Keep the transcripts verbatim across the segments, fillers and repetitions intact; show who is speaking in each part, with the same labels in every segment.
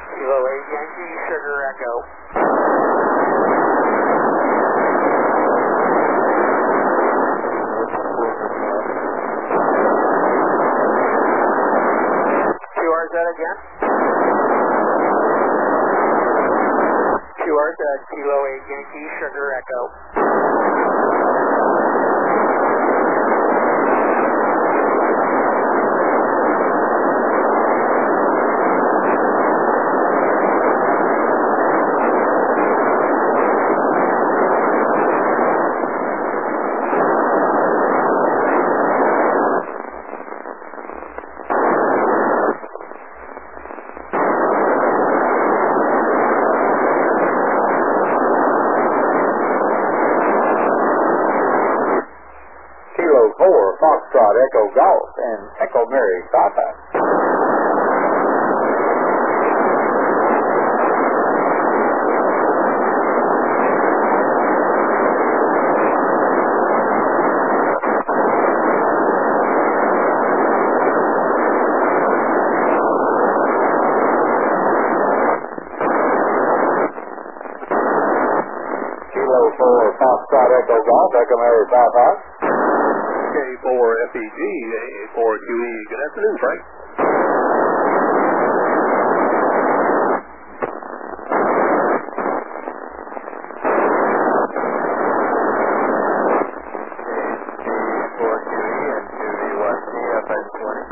Speaker 1: Kilo eight Yankee, Sugar Echo. Q R Z again. Q R Z, Kilo eight Yankee, Sugar Echo.
Speaker 2: Foxtrot Echo Golf and Echo Mary Papa. Kilo four Foxtrot Echo Golf, Echo Mary Papa.
Speaker 3: K four F E G, A four Q E. Good afternoon, Frank.
Speaker 1: four Q E and two V Y T, F X twenty.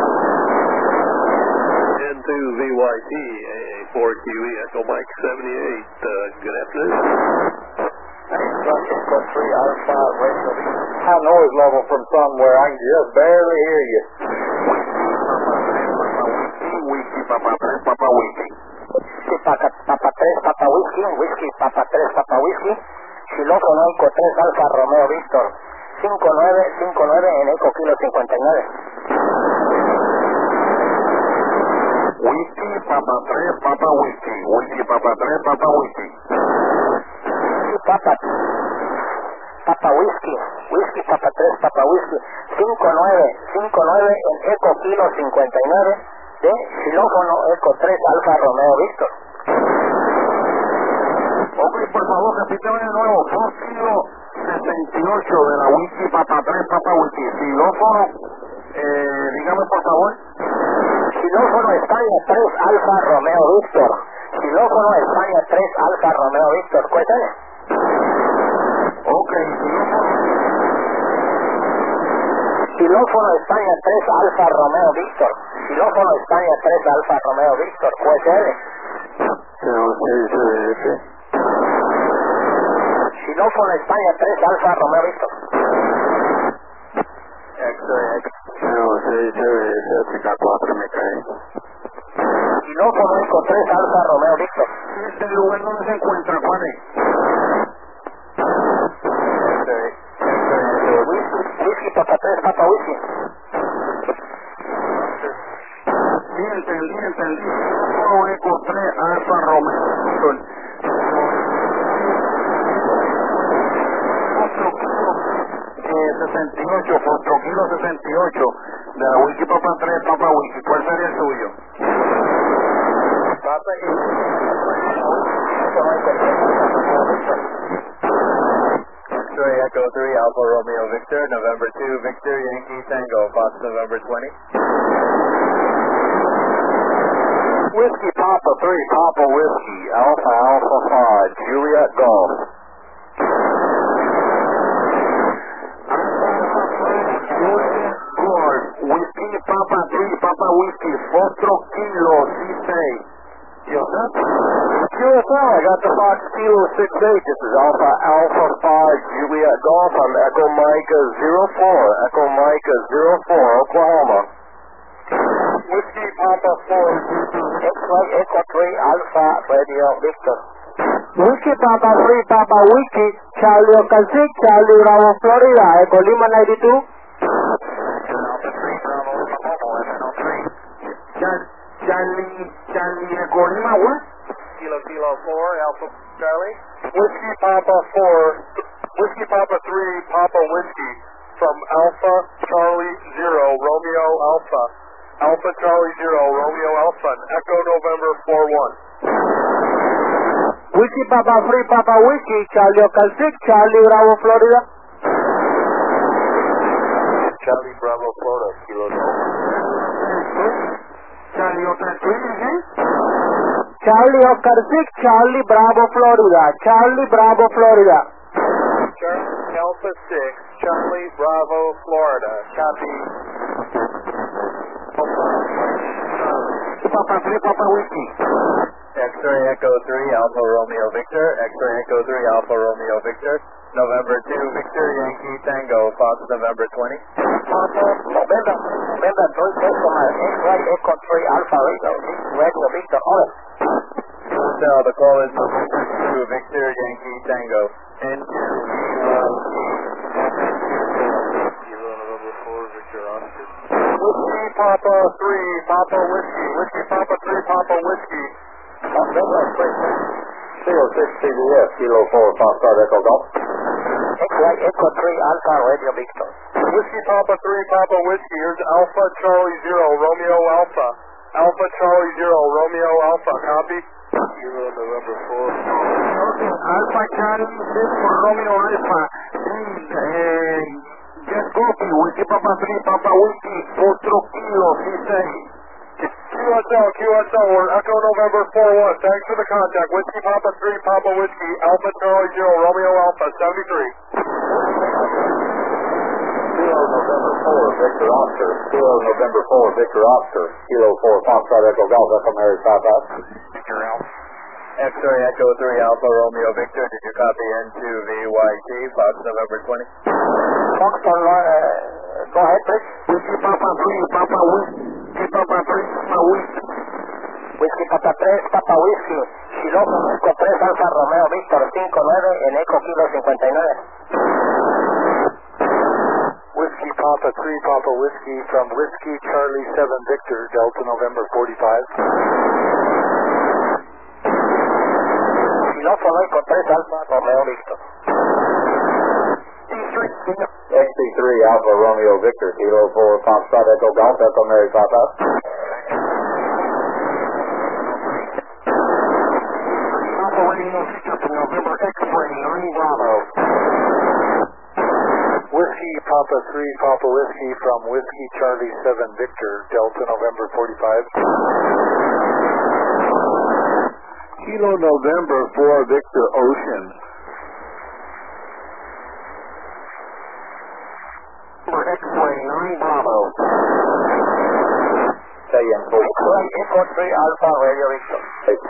Speaker 3: And two V Y T, A four Q E, Echo Mike seventy-eight. Uh, good afternoon.
Speaker 1: Echo three Alpha Radio.
Speaker 2: High noise level from somewhere. I can just barely hear you.
Speaker 3: Wiki, Papa tres, Papa Wiki.
Speaker 1: Papa tres, Papa Whisky, Whisky, Papa tres, Papa Whisky. Xilófono Eco tres Alfa Romeo Víctor. cinco nueve cinco nueve en Eco Kilo cincuenta y nueve.
Speaker 3: Wiki, Papa tres, Papa Wiki. Wiki, Papa tres, Papa Wiki.
Speaker 1: Papa, Papa Whisky, Whisky Papa tres, Papa Whisky, cinco nueve cinco nueve en Eco Kilo cincuenta y nueve de xilófono Eco tres Alfa Romeo Víctor.
Speaker 3: Ok, por favor, repíteme de nuevo. Fox Kilo sesenta y ocho de la Wiki Papa tres, Papa Wiki. Xilófono, eh, dígame por favor.
Speaker 1: Xilófono España tres Alfa Romeo Víctor. Xilófono España tres Alfa Romeo Víctor. Cuéntame.
Speaker 3: Ok, xilófono.
Speaker 1: Xilófono España tres Alfa Romeo Víctor. Xilófono España tres Alfa Romeo Víctor. Q S L. Xilófono España tres Alfa Romeo Víctor.
Speaker 3: X-Ray X. cero seis S cuatro me cae.
Speaker 1: Xilófono Eco tres Alfa Romeo Víctor.
Speaker 3: ¿Este lugar donde se encuentra, cuál es?
Speaker 1: Whisky Papa tres Papa Whisky.
Speaker 3: Sí, entendí, entendí. Xilófono Eco tres Alfa Romeo. sesenta y ocho, Fostro Kilo sesenta y ocho de la Wiki Papa tres, Papa Wiki. ¿Cuál sería el suyo?
Speaker 1: Papa y X-Ray Echo three Alfa Romeo Victor, November two Victor Yankee Tango, Fox November twenty.
Speaker 2: Whiskey Papa three, Papa Whiskey, Alpha Alpha five, Juliet Golf.
Speaker 3: Whisky Papa three, Papa Whisky, Fostro Kilo six eight. Yes, sir?
Speaker 2: Q S L, I got the Fox Kilo six eight. This is Alpha Alpha five, Juliet Golf. I'm Echo Micah zero four, Echo Micah zero four, Oklahoma.
Speaker 1: Whiskey Papa four, X-Ray Echo three Alpha Radio Victor.
Speaker 4: Whiskey Papa three, Papa Wiki, Charlie Oscar six, Charlie Bravo, Florida, Echo Lima ninety-two.
Speaker 3: Charlie, Charlie Echo Lima, what?
Speaker 1: Kilo Kilo four Alpha Charlie.
Speaker 2: Whiskey Papa four, Whiskey Papa three, Papa Whiskey, from Alpha Charlie zero, Romeo Alpha. Alpha Charlie Zero, Romeo Alpha, Echo November four one.
Speaker 4: Whiskey Papa Free Papa Whiskey, Charlie Oscar six, Charlie Bravo Florida.
Speaker 2: Charlie Bravo Florida, Kilo Delta.
Speaker 3: Charlie Oscar three again?
Speaker 4: Charlie Oscar six, Charlie Bravo Florida, Charlie Bravo Florida.
Speaker 2: Charlie Alpha six, Charlie Bravo Florida, copy.
Speaker 3: Papa three Papa Whiskey.
Speaker 2: X-ray Echo three, Alpha Romeo Victor, X-ray Echo three, Alpha Romeo Victor, November two, Victor Yankee Tango, Fox November twenty.
Speaker 1: November, November two, decimal, X-ray Echo three, Alpha Radio, Radio Victor, over.
Speaker 2: Hotel, the call is November two, Victor Yankee Tango, N two Kilo November four, Victor Oscar. Whiskey Papa three, Papa Whiskey, Whiskey Papa three, Papa Whiskey.
Speaker 1: November three,
Speaker 2: zero six C B S, Kilo four, Foxtrot Echo Golf.
Speaker 1: X-ray Echo three, Alpha Radio Victor.
Speaker 2: Whiskey Papa three, Papa Whiskey, here's Alpha Charlie Zero, Romeo Alpha. Alpha Charlie Zero, Romeo Alpha, copy? Kilo November four.
Speaker 3: Okay, Alpha Charlie six for Romeo Alpha. Eh, just copy, Whiskey Papa three Papa Whiskey, Foxtrot Kilo, C six.
Speaker 2: Q S L, Q S L, we're Echo November four one. Thanks for the contact. Whiskey Papa three, Papa Whiskey, Alpha Charlie Zero, Romeo Alpha, seventy-three.
Speaker 5: Kilo November four, Victor Oscar. Kilo November four, Victor Oscar. Kilo four, Foxtrot Echo Golf, Echo Mary South Out.
Speaker 2: Victor Alpha. X-ray Echo three, Alpha Romeo Victor. Did you copy N two V Y T, Fox November twenty?
Speaker 1: Fox, uh, go ahead, please.
Speaker 3: Whiskey Papa three Papa Whiskey. Whiskey Papa three Papa Whiskey.
Speaker 1: Whiskey Papa tres, Papa Whiskey, Chiloco Echo tres, Alfa Romeo Victor cinco nueve, en Echo Kilo cincuenta y nueve.
Speaker 2: Whiskey Papa three, Papa Whiskey from Whiskey Charlie seven Victor, Delta November forty-five.
Speaker 1: Chiloco Echo tres, Alfa Romeo Victor.
Speaker 5: X C three, Alpha Romeo Victor. Kilo four, Foxtrot Echo Golf, Echo Mary South Out.
Speaker 3: Papa Radio Victor from November X-ray nine Bravo.
Speaker 2: Whiskey Papa three, Papa Whiskey from Whiskey Charlie seven Victor, Delta November forty-five. Kilo November four, Victor Ocean.
Speaker 3: X-ray nine Bravo.
Speaker 5: K N four.
Speaker 1: X-ray Echo three, Alpha Radio Victor.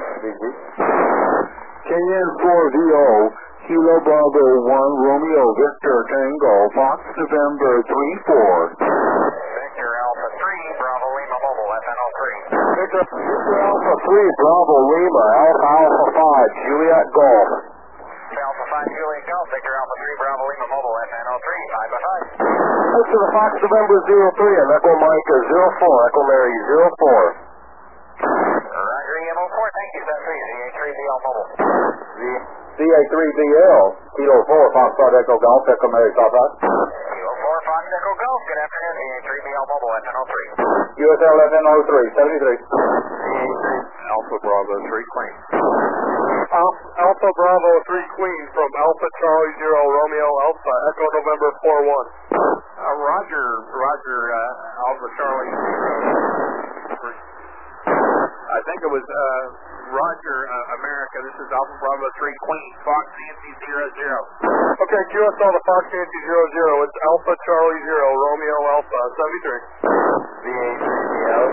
Speaker 2: K N four V O, Kilo Bravo one, Romeo Victor Tango, Fox November three four.
Speaker 6: Victor Alpha three, Bravo Lima Mobile, F N O three.
Speaker 2: Victor, Victor Alpha three, Bravo Lima, Alpha Alpha five, Juliet Golf.
Speaker 6: Alpha five, Juliet Golf, Victor Alpha three, Bravo Lima Mobile, F N O three, five by five.
Speaker 2: Thanks to the Fox November zero three and Echo Mike zero four, Echo Mary zero four.
Speaker 6: Roger, E M O four, thank you, seven three, Z A three B L Mobile.
Speaker 5: Z A three B L, Kilo four, Foxtrot Echo Golf, Echo Mary South Out.
Speaker 6: Kilo four, Fox Echo Golf, good afternoon, Z A three B L Mobile, F N O three.
Speaker 5: U S L F N O three, seventy-three.
Speaker 2: Alpha Bravo three Queen. Alpha, Alpha Bravo three Queen from Alpha Charlie Zero, Romeo Alpha, Echo November four one.
Speaker 3: Uh, Roger, Roger, uh, Alpha Charlie Zero. I think it was uh, Roger, uh, America. This is Alpha Bravo three Queen, Fox Nancy zero zero.
Speaker 2: Okay, Q S L to Fox Nancy zero zero. It's Alpha Charlie Zero, Romeo Alpha, seventy-three.
Speaker 5: Z A three B L,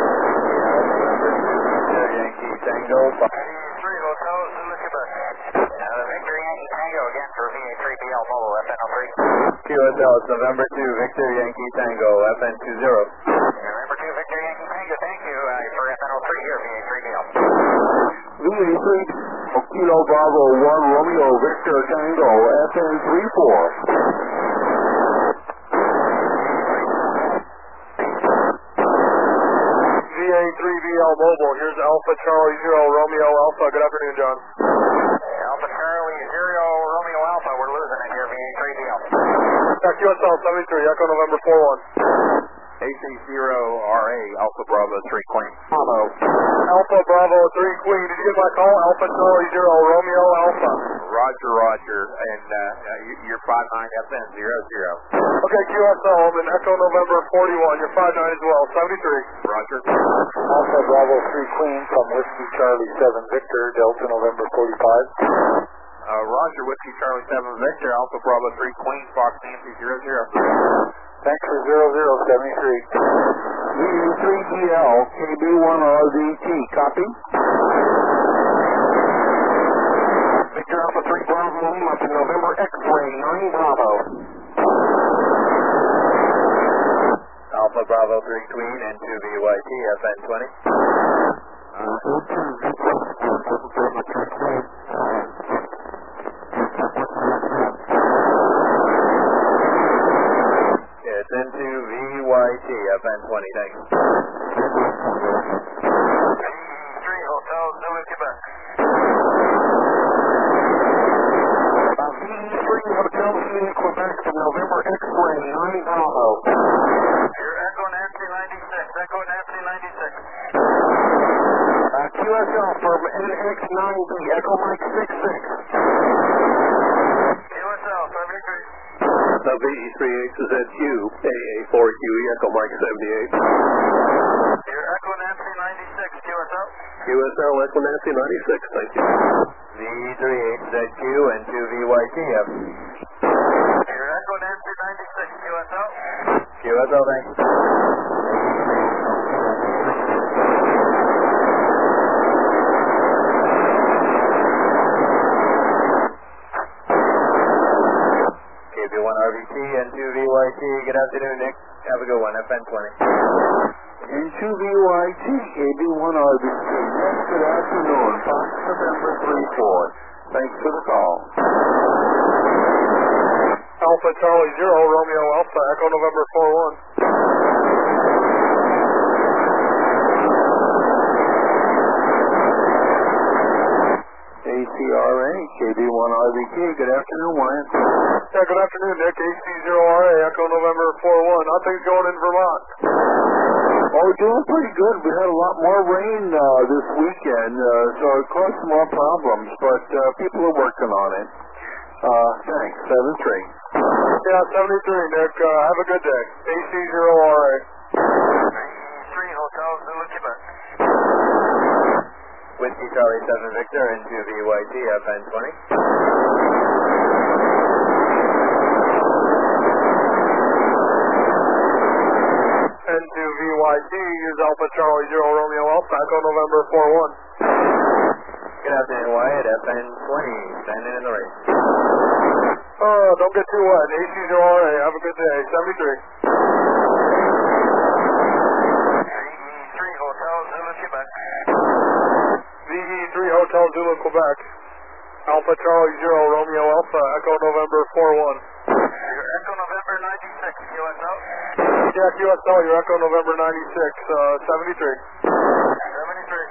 Speaker 5: Yankee Tango,
Speaker 6: three Hotel Zulu Quebec. Uh, Victor Yankee Tango again for V A three B L Mobile, F N O three.
Speaker 2: Q S L, it's November two, Victor Yankee Tango, F N two zero.
Speaker 6: November two, Victor Yankee Tango, thank you uh, for F N O three here, V A three B L.
Speaker 2: V A three, Kilo Bravo one, Romeo Victor Tango, F N three four. V A three B L Mobile, here's Alpha Charlie Zero, Romeo Alpha. Good afternoon, John.
Speaker 6: Alpha Charlie Zero, Romeo Alpha, we're losing it here, V A three B L.
Speaker 2: Q S L seventy-three, Echo November four one.
Speaker 3: A C zero R A, Alpha Bravo three Queen.
Speaker 4: Bravo.
Speaker 2: Alpha Bravo three Queen. Did you get my call? Alpha Charlie Zero Romeo Alpha.
Speaker 3: Roger, Roger, and uh, uh, you- you're five nine F N zero zero.
Speaker 2: Okay, Q S L, I'm in Echo November forty-one. You're five nine as well, seventy-three.
Speaker 3: Roger.
Speaker 5: Alpha Bravo three Queen from Whiskey Charlie seven Victor, Delta November forty-five.
Speaker 3: Uh, Roger, Whiskey Charlie seven Victor, Alpha Bravo three Queen, Fox Nancy zero zero.
Speaker 5: Thanks for zero zero seventy-three.
Speaker 4: V E three G L, K B one R V T, copy? Victor Alpha three Bravo, Lima to November X-ray nine Bravo.
Speaker 3: Alpha Bravo three Queen and two V Y T, F N twenty. It's into V Y T, F N twenty, thanks. three Hotel Zulu, Quebec.
Speaker 4: V E three Hotel Zulu, Quebec to November X-ray nine Bravo.
Speaker 6: You're Echo Nancy ninety-six, Echo Nancy ninety-six.
Speaker 4: Uh, Q S L from N X nine B, Echo Mike six six.
Speaker 6: Q S L seventy-three.
Speaker 2: The V E three H is at Q, A A four Q E, Echo Mike seventy-eight.
Speaker 6: You're Echo Nancy ninety-six, Q S L.
Speaker 2: Q S L, Echo Nancy ninety-six, thank you.
Speaker 3: V E three H Z Q and two V Y T, F.
Speaker 6: You're Echo Nancy ninety-six, Q S L.
Speaker 3: Q S L, thanks. K B one R V T and two V Y T, good afternoon, Nick. Have a good one, F N twenty.
Speaker 4: And two V Y T, K B one R V T. Yes, good afternoon. Fox November three four. Thanks for the call.
Speaker 2: Alpha Charlie Zero Romeo Alpha, Echo November four one.
Speaker 4: A C R A, K B one R V T. Good afternoon, Wyatt.
Speaker 2: Yeah, good afternoon, Nick. A C zero R A, Echo November four one. How things going in Vermont?
Speaker 4: Oh, we're doing pretty good. We had a lot more rain uh, this weekend, uh, so it caused some more problems, but uh, people are working on it. Uh, thanks. seven three.
Speaker 2: Yeah, seventy-three, Nick. Uh, have a good day. A C zero R A.
Speaker 6: three Hotel Zulu, Quebec.
Speaker 3: Whiskey Charlie seven Victor and two V Y T, F N twenty.
Speaker 2: N two V Y T is Alpha Charlie Zero Romeo Alpha, Echo November four one.
Speaker 3: Good afternoon, Wyatt, F N twenty, standing in the race.
Speaker 2: Oh, don't get too wet. A C zero R A, have a good day. seventy-three.
Speaker 6: three Hotel Zulu, Quebec.
Speaker 2: V E three Hotel Zulu, Quebec. Alpha Charlie Zero Romeo Alpha, Echo November four one.
Speaker 6: You're Echo November ninety-six, Q S L.
Speaker 2: Yeah, Q S L, you're Echo November ninety-six, uh, seventy-three.
Speaker 6: seventy-three.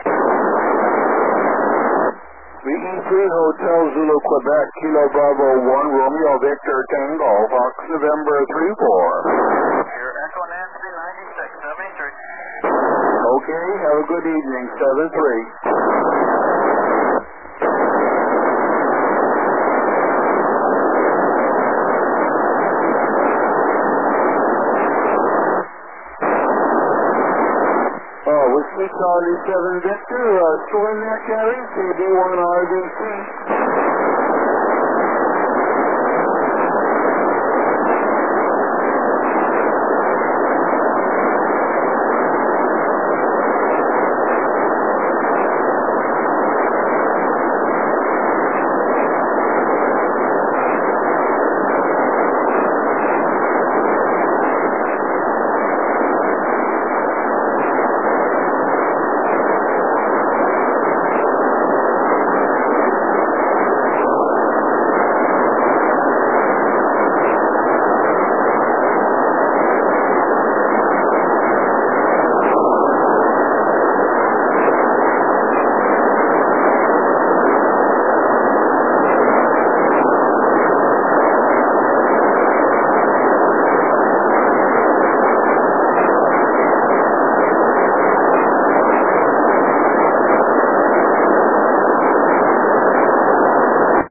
Speaker 4: V E three Hotel Zulu, Quebec, Kilo Bravo one, Romeo Victor Tango, Fox November three four.
Speaker 6: You're Echo Nancy ninety-six, seventy-three.
Speaker 4: Okay, have a good evening, seven three. Oh, Whiskey Charlie seven Victor, uh, still in there, Carrie? K B one R V C.